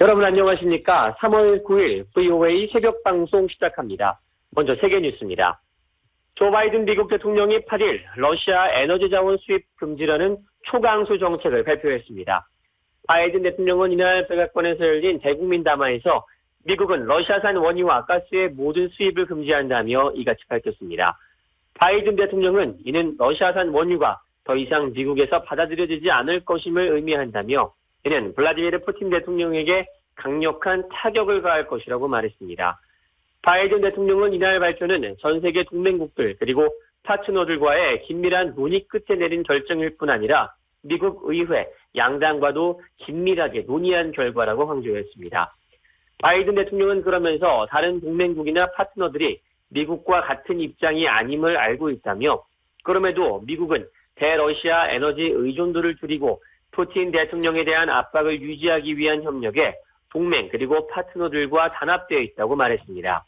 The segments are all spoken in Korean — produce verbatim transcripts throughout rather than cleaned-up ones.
여러분 안녕하십니까? 삼월 구일 브이오에이 새벽 방송 시작합니다. 먼저 세계 뉴스입니다. 조 바이든 미국 대통령이 팔일 러시아 에너지 자원 수입 금지라는 초강수 정책을 발표했습니다. 바이든 대통령은 이날 백악관에서 열린 대국민 담화에서 미국은 러시아산 원유와 가스의 모든 수입을 금지한다며 이같이 밝혔습니다. 바이든 대통령은 이는 러시아산 원유가 더 이상 미국에서 받아들여지지 않을 것임을 의미한다며 이는 블라디미르 푸틴 대통령에게 강력한 타격을 가할 것이라고 말했습니다. 바이든 대통령은 이날 발표는 전 세계 동맹국들 그리고 파트너들과의 긴밀한 논의 끝에 내린 결정일 뿐 아니라 미국 의회, 양당과도 긴밀하게 논의한 결과라고 강조했습니다. 바이든 대통령은 그러면서 다른 동맹국이나 파트너들이 미국과 같은 입장이 아님을 알고 있다며 그럼에도 미국은 대러시아 에너지 의존도를 줄이고 푸틴 대통령에 대한 압박을 유지하기 위한 협력에 동맹 그리고 파트너들과 단합되어 있다고 말했습니다.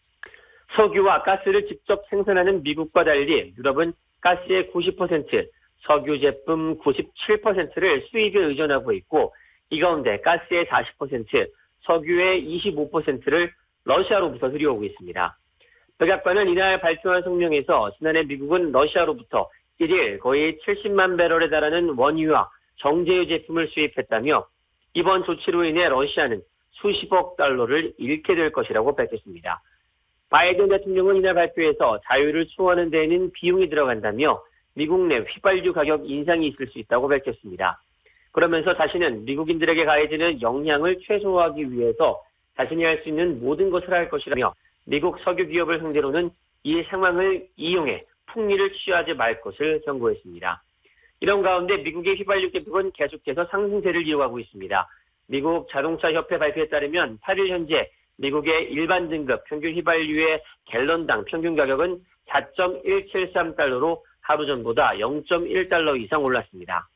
석유와 가스를 직접 생산하는 미국과 달리 유럽은 가스의 구십 퍼센트, 석유 제품 구십칠 퍼센트를 수입에 의존하고 있고 이 가운데 가스의 사십 퍼센트, 석유의 이십오 퍼센트를 러시아로부터 들여오고 있습니다. 백악관은 이날 발표한 성명에서 지난해 미국은 러시아로부터 일일 거의 칠십만 배럴에 달하는 원유와 정제유 제품을 수입했다며 이번 조치로 인해 러시아는 수십억 달러를 잃게 될 것이라고 밝혔습니다. 바이든 대통령은 이날 발표에서 자유를 수호하는 데에는 비용이 들어간다며 미국 내 휘발유 가격 인상이 있을 수 있다고 밝혔습니다. 그러면서 자신은 미국인들에게 가해지는 영향을 최소화하기 위해서 자신이 할 수 있는 모든 것을 할 것이라며 미국 석유 기업을 상대로는 이 상황을 이용해 풍리를 취하지 말 것을 경고했습니다. 이런 가운데 미국의 휘발유 가격은 계속해서 상승세를 이어가고 있습니다. 미국 자동차 협회 발표에 따르면 팔일 현재 미국의 일반 등급 평균 휘발유의 갤런당 평균 가격은 사 점 일칠삼 달러로 하루 전보다 영 점 일 달러 이상 올랐습니다.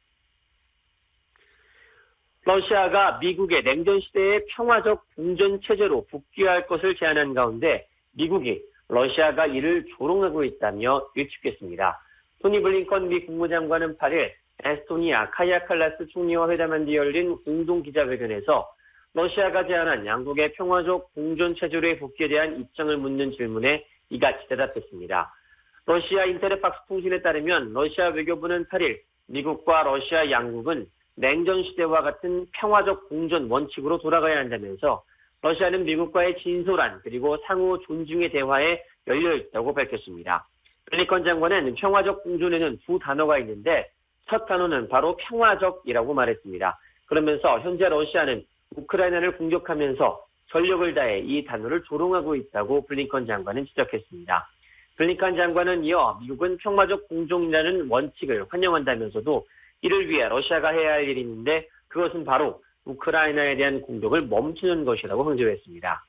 러시아가 미국의 냉전 시대의 평화적 공전 체제로 복귀할 것을 제안한 가운데 미국이 러시아가 이를 조롱하고 있다며 일축했습니다. 토니 블링컨 미 국무장관은 팔일 에스토니아 카야 칼라스 총리와 회담한 뒤 열린 공동 기자회견에서 러시아가 제안한 양국의 평화적 공존 체제로의 복귀에 대한 입장을 묻는 질문에 이같이 대답했습니다. 러시아 인터넷박스 통신에 따르면 러시아 외교부는 팔일 미국과 러시아 양국은 냉전 시대와 같은 평화적 공존 원칙으로 돌아가야 한다면서 러시아는 미국과의 진솔한 그리고 상호 존중의 대화에 열려 있다고 밝혔습니다. 블링컨 장관은 평화적 공존에는 두 단어가 있는데 첫 단어는 바로 평화적이라고 말했습니다. 그러면서 현재 러시아는 우크라이나를 공격하면서 전력을 다해 이 단어를 조롱하고 있다고 블링컨 장관은 지적했습니다. 블링컨 장관은 이어 미국은 평화적 공존이라는 원칙을 환영한다면서도 이를 위해 러시아가 해야 할 일이 있는데 그것은 바로 우크라이나에 대한 공격을 멈추는 것이라고 강조했습니다.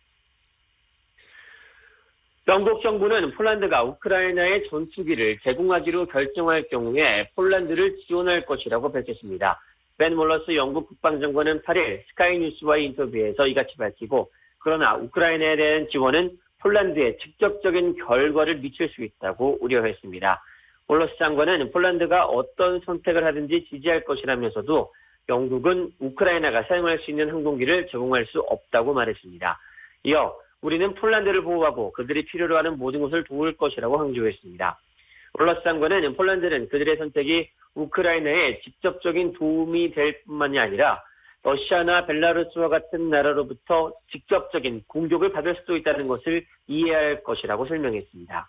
영국 정부는 폴란드가 우크라이나의 전투기를 제공하기로 결정할 경우에 폴란드를 지원할 것이라고 밝혔습니다. 벤 몰러스 영국 국방장관은 팔일 스카이뉴스와의 인터뷰에서 이같이 밝히고 그러나 우크라이나에 대한 지원은 폴란드에 직접적인 결과를 미칠 수 있다고 우려했습니다. 몰러스 장관은 폴란드가 어떤 선택을 하든지 지지할 것이라면서도 영국은 우크라이나가 사용할 수 있는 항공기를 제공할 수 없다고 말했습니다. 이어 우리는 폴란드를 보호하고 그들이 필요로 하는 모든 것을 도울 것이라고 강조했습니다. 몰러스 장관은 폴란드는 그들의 선택이 우크라이나에 직접적인 도움이 될 뿐만이 아니라 러시아나 벨라루스와 같은 나라로부터 직접적인 공격을 받을 수도 있다는 것을 이해할 것이라고 설명했습니다.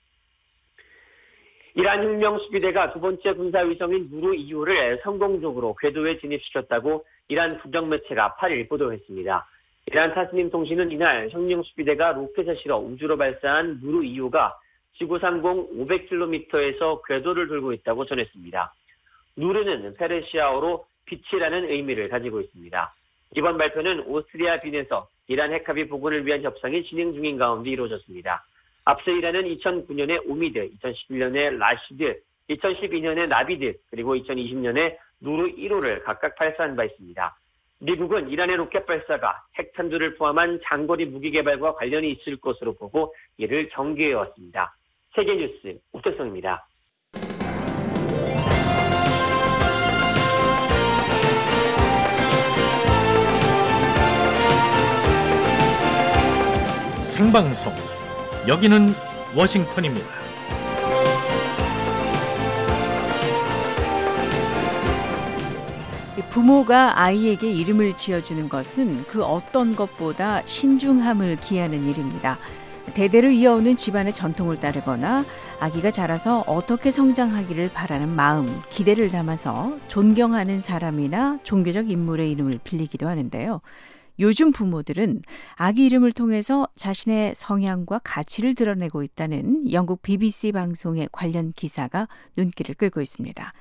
이란 혁명 수비대가 두 번째 군사위성인 누르 이호를 성공적으로 궤도에 진입시켰다고 이란 국영 매체가 팔일 보도했습니다. 이란 타스님 통신은 이날 혁명 수비대가 로켓을 실어 우주로 발사한 누르 이호가 지구 상공 오백 킬로미터에서 궤도를 돌고 있다고 전했습니다. 누르는 페르시아어로 빛이라는 의미를 가지고 있습니다. 이번 발표는 오스트리아 빈에서 이란 핵합의 복원을 위한 협상이 진행 중인 가운데 이루어졌습니다. 앞서 이란은 이천구 년에 오미드, 이천십일 년에 라시드, 이천십이 년에 나비드, 그리고 이천이십 년에 누르 일 호를 각각 발사한 바 있습니다. 미국은 이란의 로켓 발사가 핵탄두를 포함한 장거리 무기 개발과 관련이 있을 것으로 보고 이를 경계해왔습니다. 세계뉴스 우태성입니다. 생방송, 여기는 워싱턴입니다. 부모가 아이에게 이름을 지어주는 것은 그 어떤 것보다 신중함을 기하는 일입니다. 대대로 이어오는 집안의 전통을 따르거나 아기가 자라서 어떻게 성장하기를 바라는 마음, 기대를 담아서 존경하는 사람이나 종교적 인물의 이름을 빌리기도 하는데요. 요즘 부모들은 아기 이름을 통해서 자신의 성향과 가치를 드러내고 있다는 영국 비비씨 방송의 관련 기사가 눈길을 끌고 있습니다.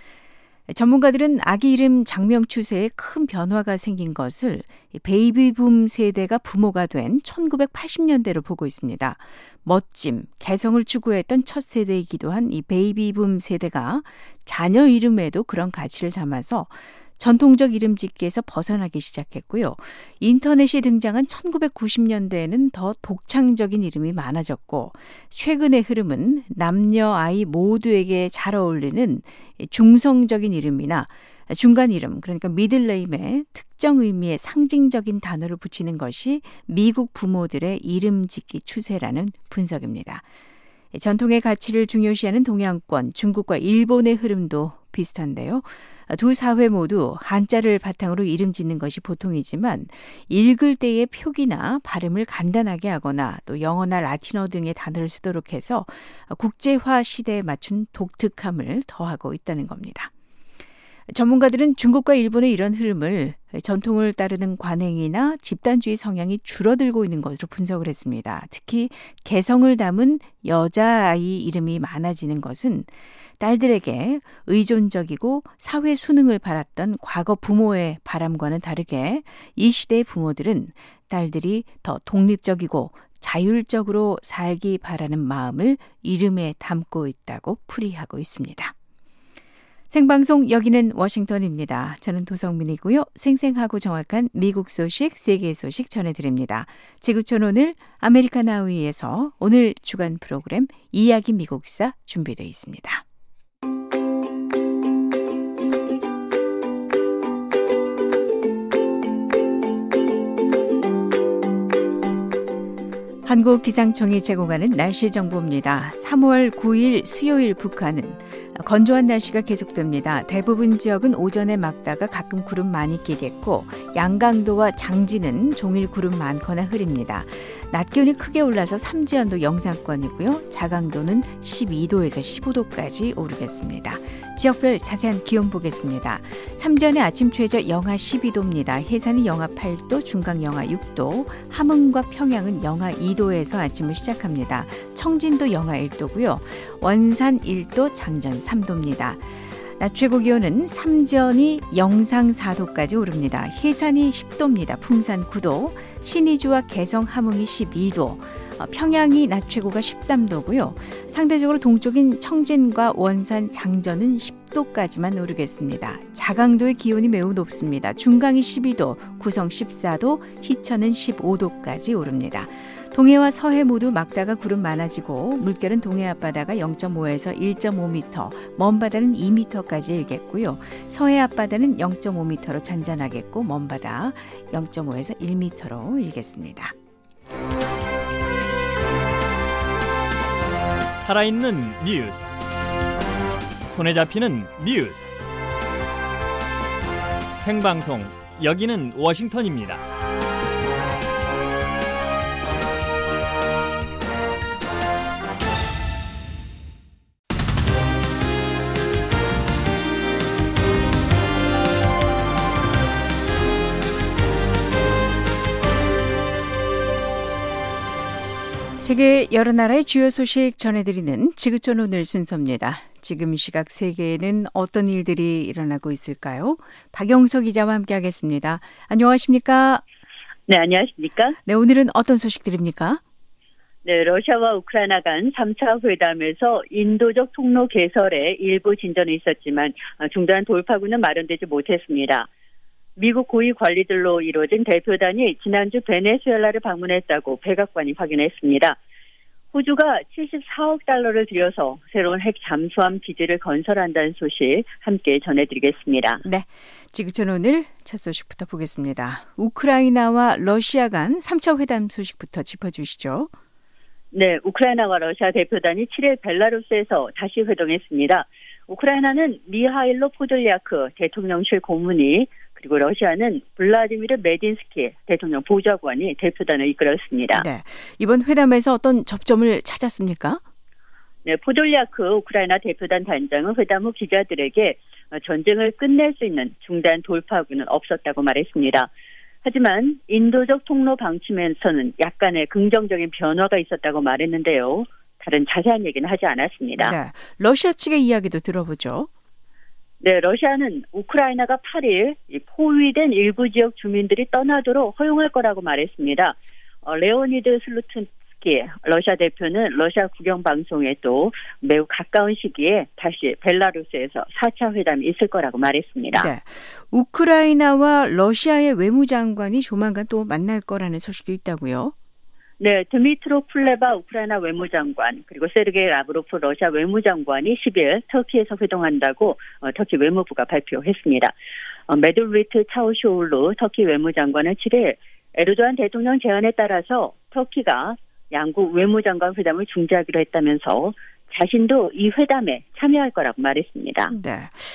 전문가들은 아기 이름 장명 추세에 큰 변화가 생긴 것을 베이비붐 세대가 부모가 된 천구백팔십 년대로 보고 있습니다. 멋짐, 개성을 추구했던 첫 세대이기도 한 이 베이비붐 세대가 자녀 이름에도 그런 가치를 담아서 전통적 이름 짓기에서 벗어나기 시작했고요. 인터넷이 등장한 천구백구십 년대에는 더 독창적인 이름이 많아졌고, 최근의 흐름은 남녀 아이 모두에게 잘 어울리는 중성적인 이름이나 중간 이름, 그러니까 미들네임에 특정 의미의 상징적인 단어를 붙이는 것이 미국 부모들의 이름 짓기 추세라는 분석입니다. 전통의 가치를 중요시하는 동양권, 중국과 일본의 흐름도 비슷한데요. 두 사회 모두 한자를 바탕으로 이름 짓는 것이 보통이지만 읽을 때의 표기나 발음을 간단하게 하거나 또 영어나 라틴어 등의 단어를 쓰도록 해서 국제화 시대에 맞춘 독특함을 더하고 있다는 겁니다. 전문가들은 중국과 일본의 이런 흐름을 전통을 따르는 관행이나 집단주의 성향이 줄어들고 있는 것으로 분석을 했습니다. 특히 개성을 담은 여자아이 이름이 많아지는 것은 딸들에게 의존적이고 사회 수능을 바랐던 과거 부모의 바람과는 다르게 이 시대의 부모들은 딸들이 더 독립적이고 자율적으로 살기 바라는 마음을 이름에 담고 있다고 풀이하고 있습니다. 생방송 여기는 워싱턴입니다. 저는 도성민이고요. 생생하고 정확한 미국 소식, 세계 소식 전해드립니다. 지구촌 오늘 아메리카 나우이에서 오늘 주간 프로그램 이야기 미국사 준비되어 있습니다. 한국기상청이 제공하는 날씨 정보입니다. 삼월 구일 수요일 북한은 건조한 날씨가 계속됩니다. 대부분 지역은 오전에 맑다가 가끔 구름 많이 끼겠고 양강도와 장지는 종일 구름 많거나 흐립니다. 낮 기온이 크게 올라서 삼지연도 영상권이고요. 자강도는 십이도에서 십오도까지 오르겠습니다. 지역별 자세한 기온 보겠습니다. 삼지연의 아침 최저 영하 십이도입니다. 해산이 영하 팔도, 중강 영하 육도, 함흥과 평양은 영하 이도에서 아침을 시작합니다. 청진도 영하 일도고요. 원산 일도, 장전 삼도입니다. 낮 최고 기온은 삼지연이 영상 사도까지 오릅니다. 해산이 십도입니다. 풍산 구도, 신의주와 개성 함흥이 십이도, 평양이 낮 최고가 십삼도고요. 상대적으로 동쪽인 청진과 원산 장전은 십도까지만 오르겠습니다. 자강도의 기온이 매우 높습니다. 중강이 십이도, 구성 십사도, 희천은 십오도까지 오릅니다. 동해와 서해 모두 맑다가 구름 많아지고 물결은 동해 앞바다가 영점오에서 일점오 미터, 먼 바다는 이 미터까지 일겠고요. 서해 앞바다는 영점오 미터로 잔잔하겠고 먼 바다 영점오에서 일 미터로 일겠습니다. 살아있는 뉴스, 손에 잡히는 뉴스, 생방송 여기는 워싱턴입니다. 세계 여러 나라의 주요 소식 전해드리는 지구촌 오늘 순서입니다. 지금 시각 세계에는 어떤 일들이 일어나고 있을까요? 박영석 기자와 함께하겠습니다. 안녕하십니까? 네, 안녕하십니까? 네, 오늘은 어떤 소식들입니까? 네, 러시아와 우크라이나 간 삼 차 회담에서 인도적 통로 개설에 일부 진전이 있었지만 중단 돌파구는 마련되지 못했습니다. 미국 고위 관리들로 이루어진 대표단이 지난주 베네수엘라를 방문했다고 백악관이 확인했습니다. 호주가 칠십사억 달러를 들여서 새로운 핵 잠수함 기지를 건설한다는 소식 함께 전해드리겠습니다. 네, 지구촌 오늘 첫 소식부터 보겠습니다. 우크라이나와 러시아 간 삼 차 회담 소식부터 짚어주시죠. 네, 우크라이나와 러시아 대표단이 칠 일 벨라루스에서 다시 회동했습니다. 우크라이나는 미하일로 포돌리아크 대통령실 고문이 그리고 러시아는 블라디미르 메딘스키 대통령 보좌관이 대표단을 이끌었습니다. 네, 이번 회담에서 어떤 접점을 찾았습니까? 네, 포돌리아크 우크라이나 대표단 단장은 회담 후 기자들에게 전쟁을 끝낼 수 있는 중단 돌파구는 없었다고 말했습니다. 하지만 인도적 통로 방침에서는 약간의 긍정적인 변화가 있었다고 말했는데요. 다른 자세한 얘기는 하지 않았습니다. 네, 러시아 측의 이야기도 들어보죠. 네, 러시아는 우크라이나가 팔 일 포위된 일부 지역 주민들이 떠나도록 허용할 거라고 말했습니다. 어, 레오니드 슬루튼스키 러시아 대표는 러시아 국영방송에 또 매우 가까운 시기에 다시 벨라루스에서 사 차 회담이 있을 거라고 말했습니다. 네, 우크라이나와 러시아의 외무장관이 조만간 또 만날 거라는 소식도 있다고요? 네, 드미트로 쿨레바 우크라이나 외무장관 그리고 세르게이 라브로프 러시아 외무장관이 십 일 터키에서 회동한다고 어, 터키 외무부가 발표했습니다. 어, 메둘리트 차우쇼울루 터키 외무장관은 칠 일 에르도안 대통령 제안에 따라서 터키가 양국 외무장관 회담을 중지하기로 했다면서 자신도 이 회담에 참여할 거라고 말했습니다. 네.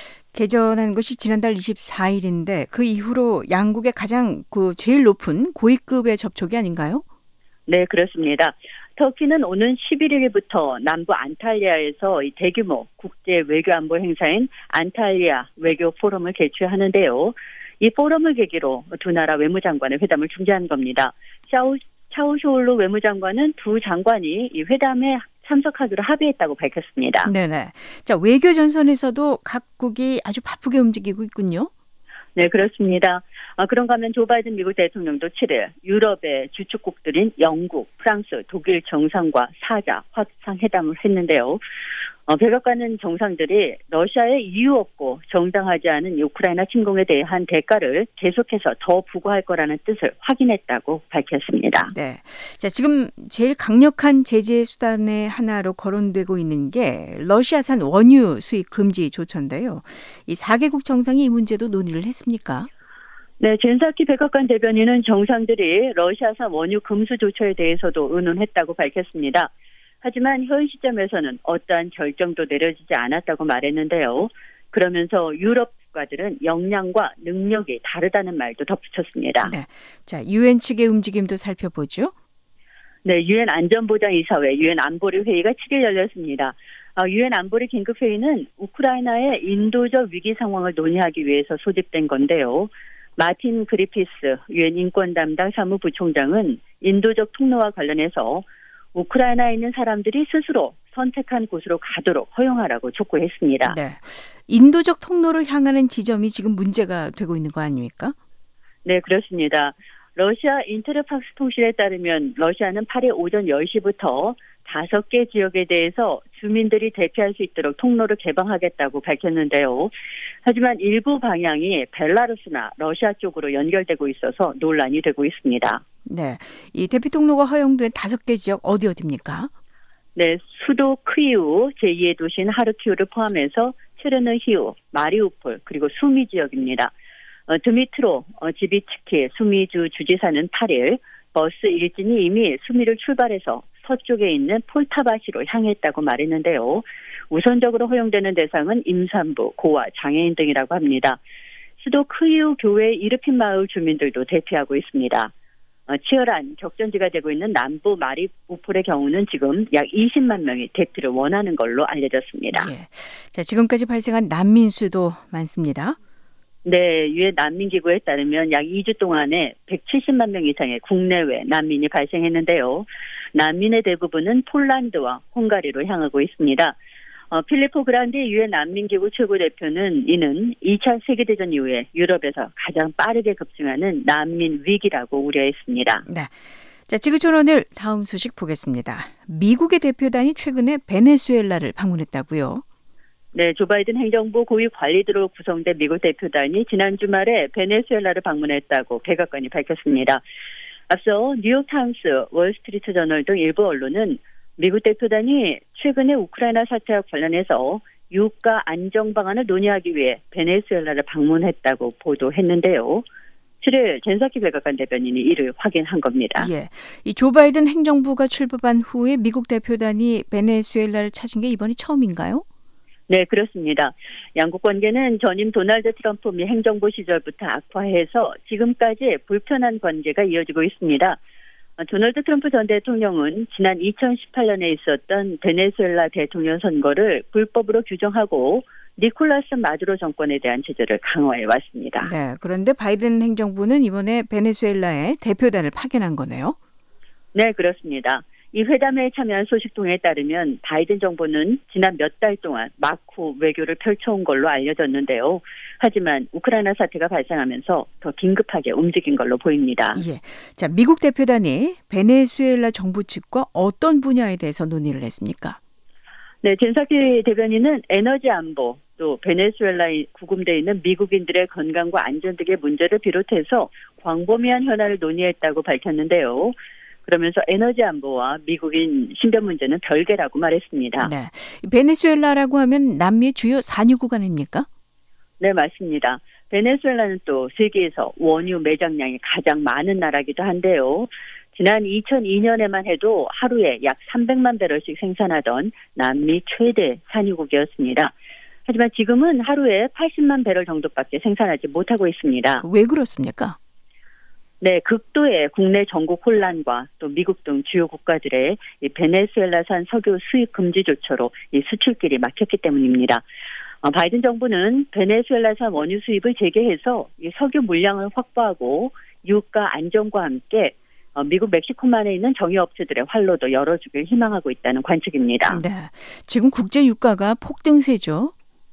개전한 것이 지난달 이십사 일인데 그 이후로 양국의 가장 그 제일 높은 고위급의 접촉이 아닌가요? 네, 그렇습니다. 터키는 오는 십일 일부터 남부 안탈리아에서 이 대규모 국제 외교 안보 행사인 안탈리아 외교 포럼을 개최하는데요. 이 포럼을 계기로 두 나라 외무장관의 회담을 중지한 겁니다. 샤우, 차우쇼울루 외무장관은 두 장관이 이 회담에 참석하기로 합의했다고 밝혔습니다. 네네. 자, 외교 전선에서도 각국이 아주 바쁘게 움직이고 있군요. 네, 그렇습니다. 아, 그런가 하면 조 바이든 미국 대통령도 칠 일 유럽의 주축국들인 영국, 프랑스, 독일 정상과 사자 화상회담을 했는데요. 어, 백악관은 정상들이 러시아의 이유 없고 정당하지 않은 우크라이나 침공에 대한 대가를 계속해서 더 부과할 거라는 뜻을 확인했다고 밝혔습니다. 네. 자, 지금 제일 강력한 제재 수단의 하나로 거론되고 있는 게 러시아산 원유 수입 금지 조처인데요. 이 사 개국 정상이 이 문제도 논의를 했습니까? 네, 젠사키 백악관 대변인은 정상들이 러시아산 원유 금수 조처에 대해서도 의논했다고 밝혔습니다. 하지만 현 시점에서는 어떠한 결정도 내려지지 않았다고 말했는데요. 그러면서 유럽 국가들은 역량과 능력이 다르다는 말도 덧붙였습니다. 네. 자, 유엔 측의 움직임도 살펴보죠. 네, 유엔 안전보장이사회 유엔 안보리 회의가 칠 일 열렸습니다. 유엔 안보리 긴급회의는 우크라이나의 인도적 위기 상황을 논의하기 위해서 소집된 건데요. 마틴 그리피스 유엔 인권 담당 사무부총장은 인도적 통로와 관련해서 우크라이나에 있는 사람들이 스스로 선택한 곳으로 가도록 허용하라고 촉구했습니다. 네, 인도적 통로를 향하는 지점이 지금 문제가 되고 있는 거 아닙니까? 네, 그렇습니다. 러시아 인테르팍스 통신에 따르면 러시아는 팔 일 오전 열 시부터 다섯 개 지역에 대해서 주민들이 대피할 수 있도록 통로를 개방하겠다고 밝혔는데요. 하지만 일부 방향이 벨라루스나 러시아 쪽으로 연결되고 있어서 논란이 되고 있습니다. 네, 이 대피 통로가 허용된 다섯 개 지역 어디 어디입니까? 네, 수도 크이우, 제이의 도시인 하르키우를 포함해서 체르느히우, 마리우폴, 그리고 수미 지역입니다. 어, 드미트로 어, 지비츠키 수미주 주지사는 팔 일 버스 일진이 이미 수미를 출발해서 서쪽에 있는 폴타바시로 향했다고 말했는데요. 우선적으로 허용되는 대상은 임산부, 고아, 장애인 등이라고 합니다. 수도 크이우 교회 이르핀 마을 주민들도 대피하고 있습니다. 어, 치열한 격전지가 되고 있는 남부 마리우폴의 경우는 지금 약 이십만 명이 대피를 원하는 걸로 알려졌습니다. 예. 자, 지금까지 발생한 난민 수도 많습니다. 네, 유엔 난민기구에 따르면 약 이 주 동안에 백칠십만 명 이상의 국내외 난민이 발생했는데요. 난민의 대부분은 폴란드와 헝가리로 향하고 있습니다. 어, 필리포 그란디 유엔 난민기구 최고대표는 이는 이 차 세계대전 이후에 유럽에서 가장 빠르게 급증하는 난민 위기라고 우려했습니다. 네. 자, 지구촌 오늘 다음 소식 보겠습니다. 미국의 대표단이 최근에 베네수엘라를 방문했다고요? 네, 조 바이든 행정부 고위 관리들로 구성된 미국 대표단이 지난 주말에 베네수엘라를 방문했다고 백악관이 밝혔습니다. 앞서 뉴욕타임스, 월스트리트 저널 등 일부 언론은 미국 대표단이 최근에 우크라이나 사태와 관련해서 유가 안정 방안을 논의하기 위해 베네수엘라를 방문했다고 보도했는데요. 칠일 젠사키 백악관 대변인이 이를 확인한 겁니다. 예, 이 조 바이든 행정부가 출범한 후에 미국 대표단이 베네수엘라를 찾은 게 이번이 처음인가요? 네, 그렇습니다. 양국 관계는 전임 도널드 트럼프 미 행정부 시절부터 악화해서 지금까지 불편한 관계가 이어지고 있습니다. 도널드 트럼프 전 대통령은 지난 이천십팔 년에 있었던 베네수엘라 대통령 선거를 불법으로 규정하고 니콜라스 마두로 정권에 대한 제재를 강화해 왔습니다. 네, 그런데 바이든 행정부는 이번에 베네수엘라에 대표단을 파견한 거네요. 네, 그렇습니다. 이 회담에 참여한 소식통에 따르면 바이든 정부는 지난 몇 달 동안 마쿠 외교를 펼쳐온 걸로 알려졌는데요. 하지만 우크라이나 사태가 발생하면서 더 긴급하게 움직인 걸로 보입니다. 예, 자 미국 대표단이 베네수엘라 정부 측과 어떤 분야에 대해서 논의를 했습니까? 네, 젠사키 대변인은 에너지 안보, 또 베네수엘라에 구금되어 있는 미국인들의 건강과 안전 등의 문제를 비롯해서 광범위한 현안을 논의했다고 밝혔는데요. 그러면서 에너지 안보와 미국인 신변 문제는 별개라고 말했습니다. 네, 베네수엘라라고 하면 남미의 주요 산유 구간입니까? 네, 맞습니다. 베네수엘라는 또 세계에서 원유 매장량이 가장 많은 나라이기도 한데요. 지난 이천이 년에만 해도 하루에 약 삼백만 배럴씩 생산하던 남미 최대 산유국이었습니다. 하지만 지금은 하루에 팔십만 배럴 정도밖에 생산하지 못하고 있습니다. 왜 그렇습니까? 네, 극도의 국내 정국 혼란과 또 미국 등 주요 국가들의 이 베네수엘라산 석유 수입 금지 조처로 이 수출길이 막혔기 때문입니다. 어, 바이든 정부는 베네수엘라산 원유 수입을 재개해서 이 석유 물량을 확보하고 유가 안정과 함께 어, 미국 멕시코만에 있는 정유업체들의 활로도 열어주길 희망하고 있다는 관측입니다. 네, 지금 국제 유가가 폭등세죠.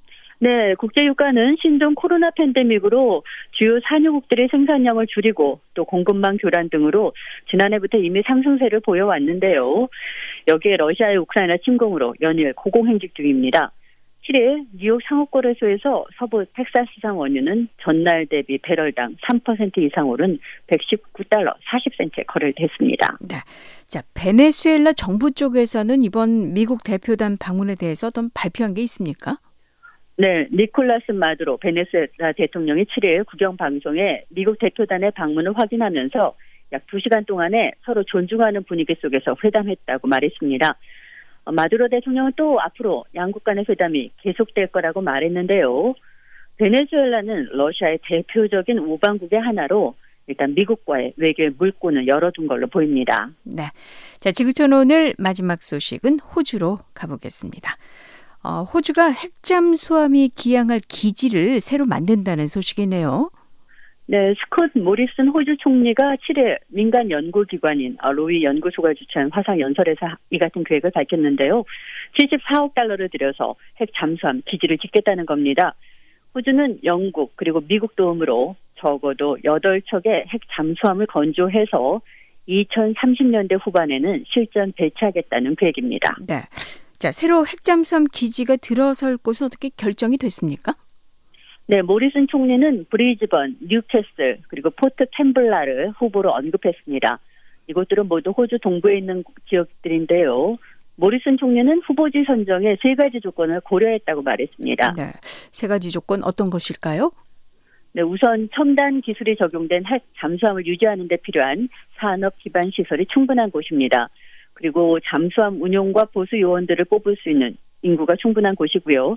네, 국제유가는 신종 코로나 팬데믹으로 주요 산유국들의 생산량을 줄이고 또 공급망 교란 등으로 지난해부터 이미 상승세를 보여왔는데요. 여기에 러시아의 우크라이나 침공으로 연일 고공행직 중입니다. 칠일 뉴욕 상업거래소에서 서부 텍사스산 원유는 전날 대비 배럴당 삼 퍼센트 이상 오른 백십구 달러 사십 센트에 거래됐습니다. 네, 자 베네수엘라 정부 쪽에서는 이번 미국 대표단 방문에 대해서 어떤 발표한 게 있습니까? 네, 니콜라스 마두로 베네수엘라 대통령이 칠일 국영방송에 미국 대표단의 방문을 확인하면서 약 두 시간 동안에 서로 존중하는 분위기 속에서 회담했다고 말했습니다. 마두로 대통령은 또 앞으로 양국 간의 회담이 계속될 거라고 말했는데요. 베네수엘라는 러시아의 대표적인 우방국의 하나로 일단 미국과의 외교의 물꼬는 열어둔 걸로 보입니다. 네, 자 지구촌 오늘 마지막 소식은 호주로 가보겠습니다. 어, 호주가 핵잠수함이 기항할 기지를 새로 만든다는 소식이네요. 네, 스콧 모리슨 호주 총리가 칠일 민간 연구기관인 로이 연구소가 주최한 화상 연설에서 이 같은 계획을 밝혔는데요. 칠십사억 달러를 들여서 핵잠수함 기지를 짓겠다는 겁니다. 호주는 영국 그리고 미국 도움으로 적어도 여덟 척의 핵잠수함을 건조해서 이천삼십 년대 후반에는 실전 배치하겠다는 계획입니다. 네. 자, 새로 핵잠수함 기지가 들어설 곳은 어떻게 결정이 됐습니까? 네, 모리슨 총리는 브리즈번, 뉴캐슬, 그리고 포트 캠블라를 후보로 언급했습니다. 이곳들은 모두 호주 동부에 있는 지역들인데요. 모리슨 총리는 후보지 선정에 세 가지 조건을 고려했다고 말했습니다. 네, 세 가지 조건 어떤 것일까요? 네, 우선 첨단 기술이 적용된 핵 잠수함을 유지하는 데 필요한 산업 기반 시설이 충분한 곳입니다. 그리고 잠수함 운용과 보수 요원들을 뽑을 수 있는 인구가 충분한 곳이고요.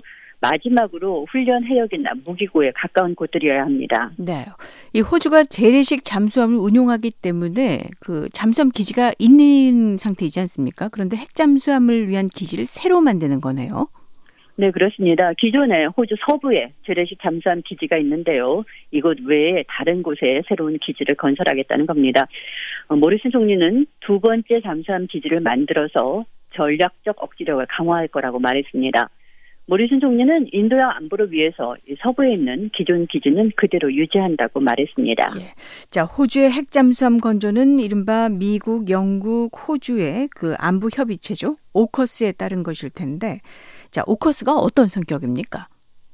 마지막으로 훈련 해역이나 무기고에 가까운 곳들이어야 합니다. 네, 이 호주가 재래식 잠수함을 운용하기 때문에 그 잠수함 기지가 있는 상태이지 않습니까? 그런데 핵잠수함을 위한 기지를 새로 만드는 거네요. 네, 그렇습니다. 기존에 호주 서부에 재래식 잠수함 기지가 있는데요. 이곳 외에 다른 곳에 새로운 기지를 건설하겠다는 겁니다. 어, 모리슨 총리는 두 번째 잠수함 기지를 만들어서 전략적 억지력을 강화할 거라고 말했습니다. 모리슨 총리는 인도양 안보를 위해서 서부에 있는 기존 기지는 그대로 유지한다고 말했습니다. 예. 자, 호주의 핵잠수함 건조는 이른바 미국, 영국, 호주의 그 안보 협의체죠. 오커스에 따른 것일 텐데, 자, 오커스가 어떤 성격입니까?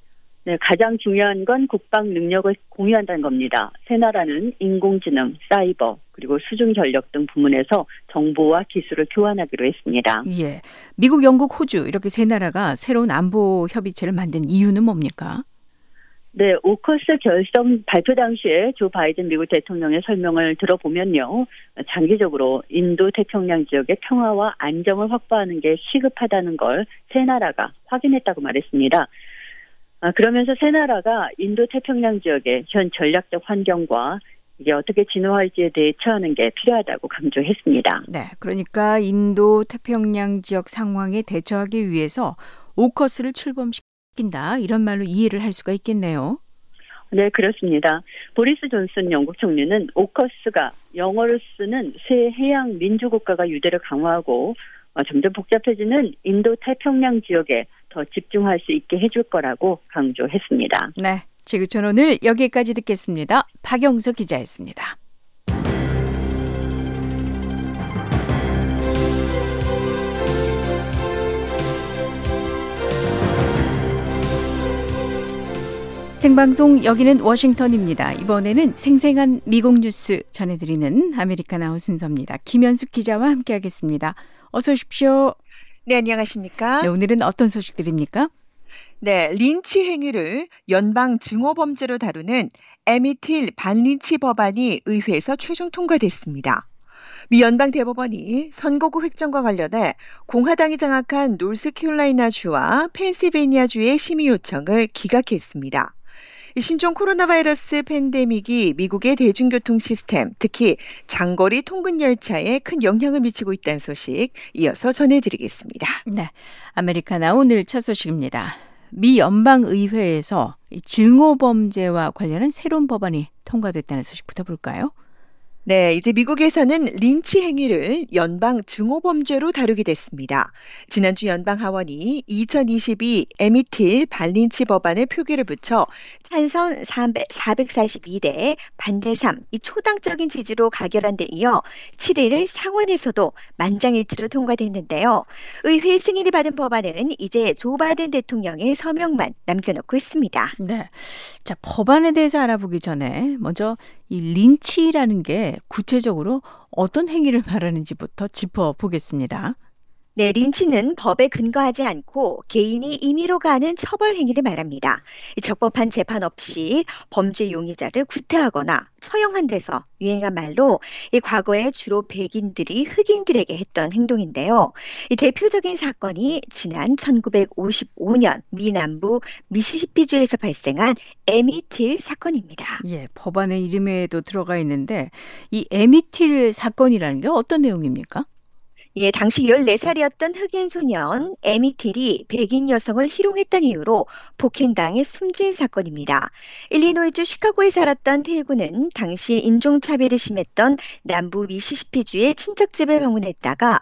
네, 가장 중요한 건 국방 능력을 공유한다는 겁니다. 세 나라는 인공지능, 사이버, 그리고 수중 전력 등 부문에서 정보와 기술을 교환하기로 했습니다. 예, 미국, 영국, 호주 이렇게 세 나라가 새로운 안보 협의체를 만든 이유는 뭡니까? 네, 오커스 결정 발표 당시에 조 바이든 미국 대통령의 설명을 들어보면요. 장기적으로 인도 태평양 지역의 평화와 안정을 확보하는 게 시급하다는 걸 세 나라가 확인했다고 말했습니다. 아, 그러면서 세 나라가 인도 태평양 지역의 현 전략적 환경과 이게 어떻게 진화할지에 대처하는 게 필요하다고 강조했습니다. 네, 그러니까 인도 태평양 지역 상황에 대처하기 위해서 오커스를 출범시킨다 이런 말로 이해를 할 수가 있겠네요. 네, 그렇습니다. 보리스 존슨 영국 총리는 오커스가 영어를 쓰는 새 해양 민주국가가 유대를 강화하고 점점 복잡해지는 인도 태평양 지역에 더 집중할 수 있게 해줄 거라고 강조했습니다. 네, 지구촌 오늘 여기까지 듣겠습니다. 박영석 기자였습니다. 생방송 여기는 워싱턴입니다. 이번에는 생생한 미국 뉴스 전해드리는 아메리카나우 순서입니다. 김현숙 기자와 함께하겠습니다. 어서 오십시오. 네, 안녕하십니까? 네, 오늘은 어떤 소식들입니까? 네, 린치 행위를 연방 증오범죄로 다루는 에미틸 반린치 법안이 의회에서 최종 통과됐습니다. 미 연방 대법원이 선거구 획정과 관련해 공화당이 장악한 노스캐롤라이나주와 펜실베이니아주의 심의 요청을 기각했습니다. 신종 코로나 바이러스 팬데믹이 미국의 대중교통 시스템, 특히 장거리 통근 열차에 큰 영향을 미치고 있다는 소식 이어서 전해드리겠습니다. 네, 아메리카나 오늘 첫 소식입니다. 미 연방의회에서 증오범죄와 관련한 새로운 법안이 통과됐다는 소식부터 볼까요? 네, 이제 미국에서는 린치 행위를 연방 증오범죄로 다루게 됐습니다. 지난주 연방 하원이 이천이십이 에미틸 반린치 법안을 표결에 붙여 찬성 사백사십이 대 반대 삼, 이 초당적인 지지로 가결한 데 이어 칠 일 상원에서도 만장일치로 통과됐는데요. 의회 승인이 받은 법안은 이제 조 바이든 대통령의 서명만 남겨놓고 있습니다. 네, 자 법안에 대해서 알아보기 전에 먼저 이 린치라는 게 구체적으로 어떤 행위를 말하는지부터 짚어보겠습니다. 네, 린치는 법에 근거하지 않고 개인이 임의로 가하는 처벌 행위를 말합니다. 적법한 재판 없이 범죄 용의자를 구태하거나 처형한 데서 유행한 말로 이 과거에 주로 백인들이 흑인들에게 했던 행동인데요. 이 대표적인 사건이 지난 천구백오십오 년 미 남부 미시시피주에서 발생한 에미틸 사건입니다. 예, 법안의 이름에도 들어가 있는데 이 에미틸 사건이라는 게 어떤 내용입니까? 예, 당시 열네 살이었던 흑인 소년 에미틸이 백인 여성을 희롱했던 이유로 폭행당해 숨진 사건입니다. 일리노이주 시카고에 살았던 테일군은 당시 인종차별이 심했던 남부 미시시피주의 친척집을 방문했다가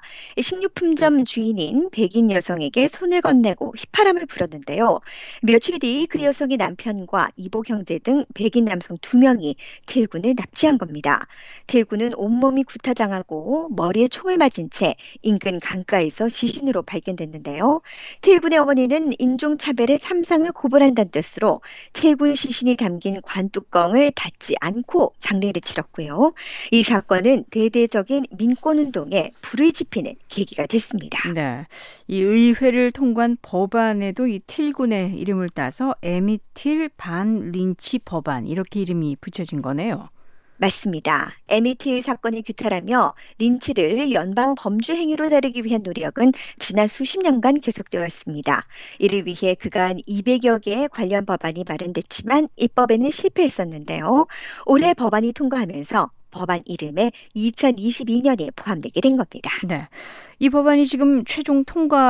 식료품점 주인인 백인 여성에게 손을 건네고 휘파람을 불었는데요. 며칠 뒤 그 여성의 남편과 이복 형제 등 백인 남성 두 명이 테일군을 납치한 겁니다. 테일군은 온몸이 구타당하고 머리에 총을 맞은 채 인근 강가에서 시신으로 발견됐는데요. 테일군의 어머니는 인종차별의 참상을 고발한다는 뜻으로 테일군 시신이 담긴 관뚜껑을 닫지 않고 장례를 치렀고요. 이 사건은 대대적인 민권운동에 불을 지피는 계기가 됐습니다. 네, 이 의회를 통과한 법안에도 이 틸군의 이름을 따서 에미틸 반 린치 법안 이렇게 이름이 붙여진 거네요. 맞습니다. 에미틸 사건이 규탄하며 린치를 연방 범죄 행위로 다루기 위한 노력은 지난 수십 년간 계속되어 왔습니다. 이를 위해 그간 이백여 개의 관련 법안이 마련됐지만 입법에는 실패했었는데요. 올해 법안이 통과하면서 법안 이름에 이천이십이 년이 포함되게 된 겁니다. 네, 이 법안이 지금 최종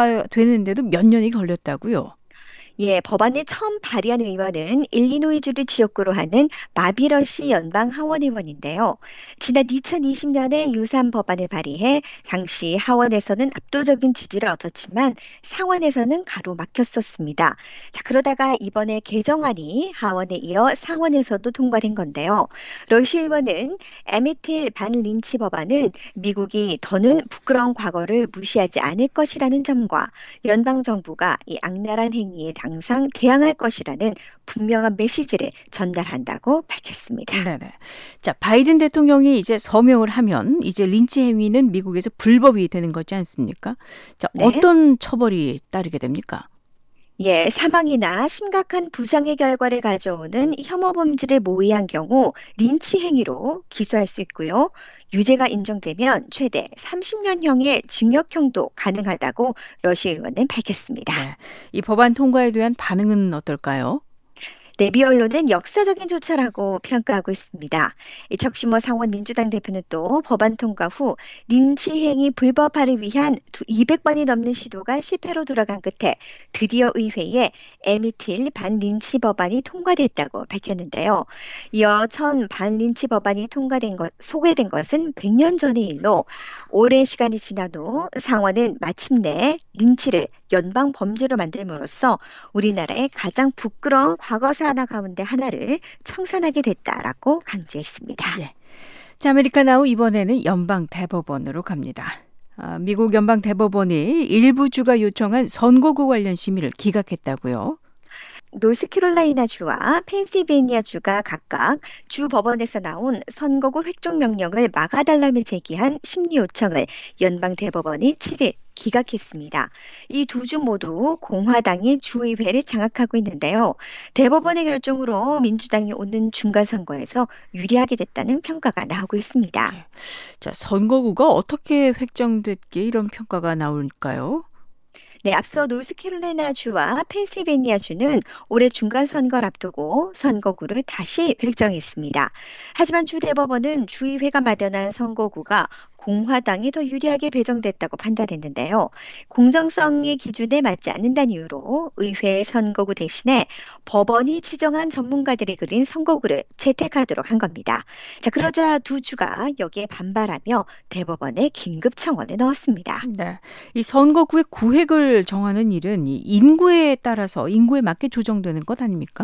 통과되는데도 몇 년이 걸렸다고요? 예, 법안을 처음 발의한 의원은 일리노이주를 지역구로 하는 마비러시 연방 하원 의원인데요. 지난 이천이십 년에 유사한 법안을 발의해 당시 하원에서는 압도적인 지지를 얻었지만 상원에서는 가로막혔었습니다. 자, 그러다가 이번에 개정안이 하원에 이어 상원에서도 통과된 건데요. 러시 의원은 에미틸 반 린치 법안은 미국이 더는 부끄러운 과거를 무시하지 않을 것이라는 점과 연방 정부가 이 악랄한 행위에 항상 대항할 것이라는 분명한 메시지를 전달한다고 밝혔습니다. 네네. 자, 바이든 대통령이 이제 서명을 하면 이제 린치 행위는 미국에서 불법이 되는 거지 않습니까? 자, 네. 어떤 처벌이 따르게 됩니까? 예, 사망이나 심각한 부상의 결과를 가져오는 혐오 범죄를 모의한 경우 린치 행위로 기소할 수 있고요. 유죄가 인정되면 최대 삼십 년형의 징역형도 가능하다고 러시아 의원은 밝혔습니다. 네. 이 법안 통과에 대한 반응은 어떨까요? 내비 언론은 역사적인 조처라고 평가하고 있습니다. 이 척시머 상원 민주당 대표는 또 법안 통과 후 린치 행위 불법화를 위한 이백 번이 넘는 시도가 실패로 돌아간 끝에 드디어 의회에 에미틸 반린치 법안이 통과됐다고 밝혔는데요. 이어 천 반린치 법안이 통과된 것, 소개된 것은 백 년 전의 일로 오랜 시간이 지나도 상원은 마침내 린치를 연방 범죄로 만들므로써 우리나라의 가장 부끄러운 과거사 하나 가운데 하나를 청산하게 됐다라고 강조했습니다. 네. 자, 아메리카 나우 이번에는 연방 대법원으로 갑니다. 아, 미국 연방 대법원이 일부 주가 요청한 선거구 관련 심의를 기각했다고요. 노스캐롤라이나주와 펜실베이니아주가 각각 주 법원에서 나온 선거구 획종 명령을 막아달라며 제기한 심리 요청을 연방 대법원이 칠 일 기각했습니다. 이 두 주 모두 공화당이 주의회를 장악하고 있는데요. 대법원의 결정으로 민주당이 오는 중간선거에서 유리하게 됐다는 평가가 나오고 있습니다. 자, 선거구가 어떻게 획정됐기에 이런 평가가 나올까요? 네, 앞서 노스캐롤라이나주와 펜실베이니아주는 올해 중간선거를 앞두고 선거구를 다시 획정했습니다. 하지만 주 대법원은 주의회가 마련한 선거구가 공화당이 더 유리하게 배정됐다고 판단했는데요. 공정성의 기준에 맞지 않는다는 이유로 의회 선거구 대신에 법원이 지정한 전문가들이 그린 선거구를 채택하도록 한 겁니다. 자, 그러자 두 주가 여기에 반발하며 대법원에 긴급 청원을 넣었습니다. 네, 이 선거구의 구획을 정하는 일은 이 인구에 따라서 인구에 맞게 조정되는 것 아닙니까?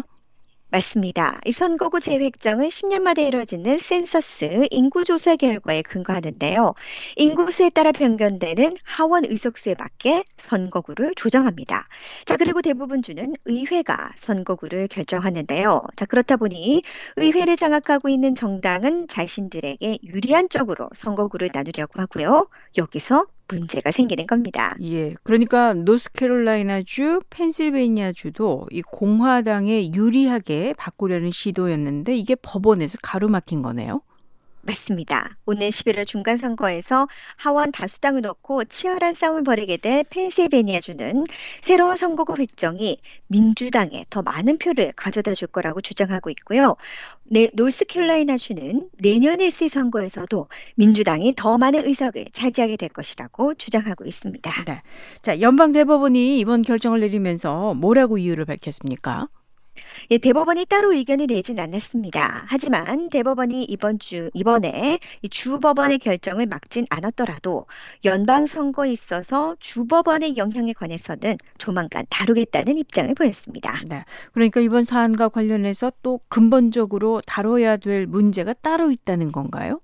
맞습니다. 이 선거구 재획정은 십 년마다 이루어지는 센서스 인구조사 결과에 근거하는데요. 인구수에 따라 변경되는 하원 의석수에 맞게 선거구를 조정합니다. 자, 그리고 대부분 주는 의회가 선거구를 결정하는데요. 자, 그렇다 보니 의회를 장악하고 있는 정당은 자신들에게 유리한 쪽으로 선거구를 나누려고 하고요. 여기서 문제가 생기는 겁니다. 예, 그러니까 노스캐롤라이나주, 펜실베이니아주도 이 공화당에 유리하게 바꾸려는 시도였는데 이게 법원에서 가로막힌 거네요. 맞습니다. 오늘 십일월 중간선거에서 하원 다수당을 놓고 치열한 싸움을 벌이게 될 펜실베이니아주는 새로운 선거구 획정이 민주당에 더 많은 표를 가져다 줄 거라고 주장하고 있고요. 네, 노스캐롤라이나주는 내년에 있을 선거에서도 민주당이 더 많은 의석을 차지하게 될 것이라고 주장하고 있습니다. 네. 자, 연방 대법원이 이번 결정을 내리면서 뭐라고 이유를 밝혔습니까? 예, 대법원이 따로 의견을 내진 않았습니다. 하지만 대법원이 이번 주, 이번에 이 주법원의 결정을 막진 않았더라도 연방선거에 있어서 주법원의 영향에 관해서는 조만간 다루겠다는 입장을 보였습니다. 네. 그러니까 이번 사안과 관련해서 또 근본적으로 다뤄야 될 문제가 따로 있다는 건가요?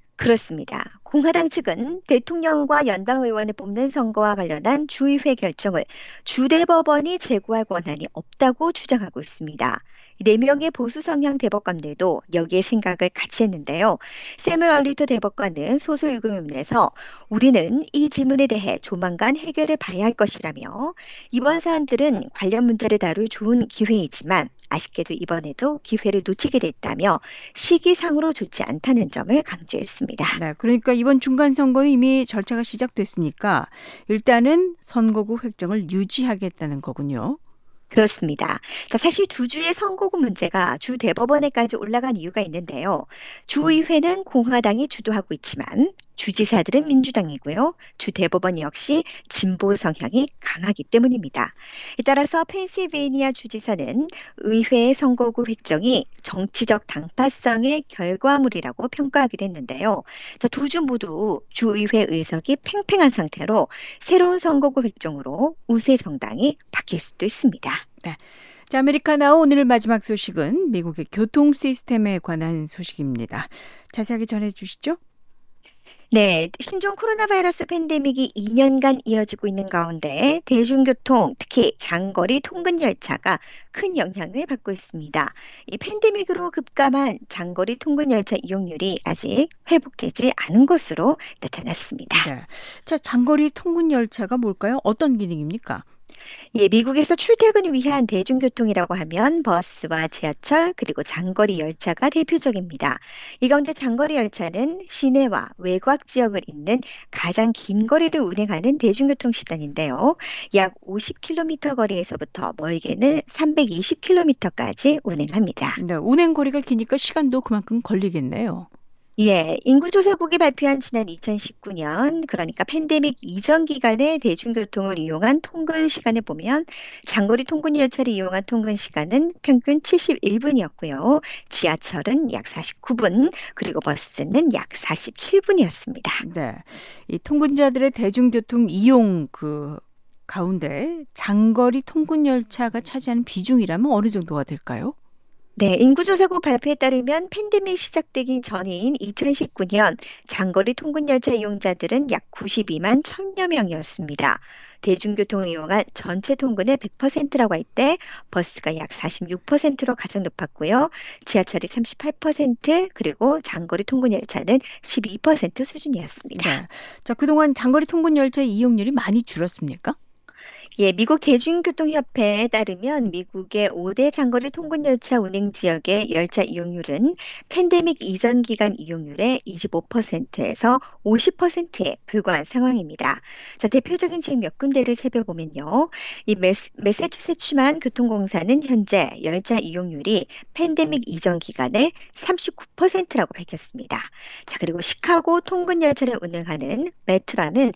그렇습니다. 공화당 측은 대통령과 연방의원을 뽑는 선거와 관련한 주의회 결정을 주대법원이 제고할 권한이 없다고 주장하고 있습니다. 네 명의 보수 성향 대법관들도 여기에 생각을 같이 했는데요. 세물 얼리터 대법관은 소수 의견문에서 우리는 이 질문에 대해 조만간 해결을 봐야 할 것이라며 이번 사안들은 관련 문제를 다룰 좋은 기회이지만 아쉽게도 이번에도 기회를 놓치게 됐다며 시기상으로 좋지 않다는 점을 강조했습니다. 네, 그러니까 이번 중간선거에 이미 절차가 시작됐으니까 일단은 선거구 획정을 유지하겠다는 거군요. 그렇습니다. 자, 사실 두 주의 선거구 문제가 주 대법원에까지 올라간 이유가 있는데요. 주의회는 공화당이 주도하고 있지만 주지사들은 민주당이고요. 주 대법원 역시 진보 성향이 강하기 때문입니다. 따라서 펜실베이니아 주지사는 의회의 선거구 획정이 정치적 당파성의 결과물이라고 평가하기도 했는데요. 두 주 모두 주의회 의석이 팽팽한 상태로 새로운 선거구 획정으로 우세 정당이 바뀔 수도 있습니다. 네. 자, 아메리카 나우 오늘 마지막 소식은 미국의 교통 시스템에 관한 소식입니다. 자세하게 전해주시죠. 네, 신종 코로나 바이러스 팬데믹이 이 년간 이어지고 있는 가운데 대중교통, 특히 장거리 통근 열차가 큰 영향을 받고 있습니다. 이 팬데믹으로 급감한 장거리 통근 열차 이용률이 아직 회복되지 않은 것으로 나타났습니다. 네. 자, 장거리 통근 열차가 뭘까요? 어떤 기능입니까? 예, 미국에서 출퇴근을 위한 대중교통이라고 하면 버스와 지하철 그리고 장거리 열차가 대표적입니다. 이 가운데 장거리 열차는 시내와 외곽 지역을 잇는 가장 긴 거리를 운행하는 대중교통 수단인데요. 약 오십 킬로미터 거리에서부터 멀게는 삼백이십 킬로미터까지 운행합니다. 네, 운행 거리가 기니까 시간도 그만큼 걸리겠네요. 예, 인구조사국이 발표한 지난 이천십구 년, 그러니까 팬데믹 이전 기간에 대중교통을 이용한 통근 시간을 보면 장거리 통근 열차를 이용한 통근 시간은 평균 칠십일 분이었고요. 지하철은 약 사십구 분, 그리고 버스는 약 사십칠 분이었습니다. 네, 이 통근자들의 대중교통 이용 그 가운데 장거리 통근 열차가 차지하는 비중이라면 어느 정도가 될까요? 네, 인구조사국 발표에 따르면 팬데믹 시작되기 전인 이천십구 년 장거리 통근 열차 이용자들은 약 구십이만 천여 명이었습니다. 대중교통을 이용한 전체 통근의 백 퍼센트라고 할 때 버스가 약 사십육 퍼센트로 가장 높았고요. 지하철이 삼십팔 퍼센트 그리고 장거리 통근 열차는 십이 퍼센트 수준이었습니다. 네. 자, 그동안 장거리 통근 열차 이용률이 많이 줄었습니까? 예, 미국 대중교통협회에 따르면 미국의 오 대 장거리 통근열차 운행 지역의 열차 이용률은 팬데믹 이전 기간 이용률의 이십오 퍼센트에서 오십 퍼센트에 불과한 상황입니다. 자, 대표적인 지역 몇 군데를 살펴보면요. 이 메스, 매사추세츠만 교통공사는 현재 열차 이용률이 팬데믹 이전 기간에 삼십구 퍼센트라고 밝혔습니다. 자, 그리고 시카고 통근열차를 운행하는 메트라는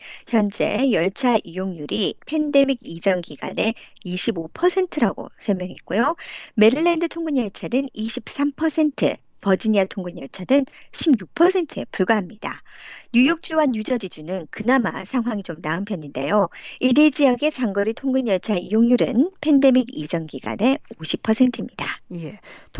현재 열차 이용률이 팬데믹 이전 기간에 이십오 퍼센트라고 설명했고요. 메릴랜드 통근 열차는 이십삼 퍼센트, 버지니아 통근 열차는 십육 퍼센트에 불과합니다. 뉴욕주와 뉴저지주는 그나마 상황이 좀 나은 편인데요. 이 대 지역의 장거리 통근 열차 이용률은 팬데믹 이전 기간의 오십 퍼센트입니다. 예,